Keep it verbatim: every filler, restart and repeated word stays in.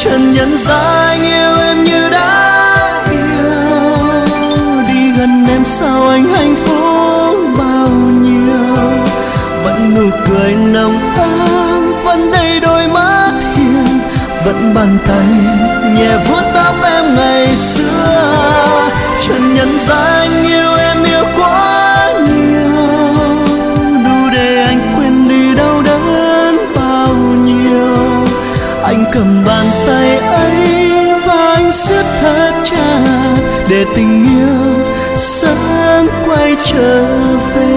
chợt nhận ra anh yêu em như đã yêu. Đi gần em sao anh hạnh phúc bao nhiêu, vẫn nụ cười nồng ấm, vẫn đầy đôi mắt hiền, vẫn bàn tay nhẹ vuốt tóc em ngày xưa. Chợt nhận ra anh yêu em yêu quá nhiều, đủ để anh quên đi đau đớn bao nhiêu. Anh cầm bàn tay ấy và anh siết thật chặt để tình yêu sớm quay trở về.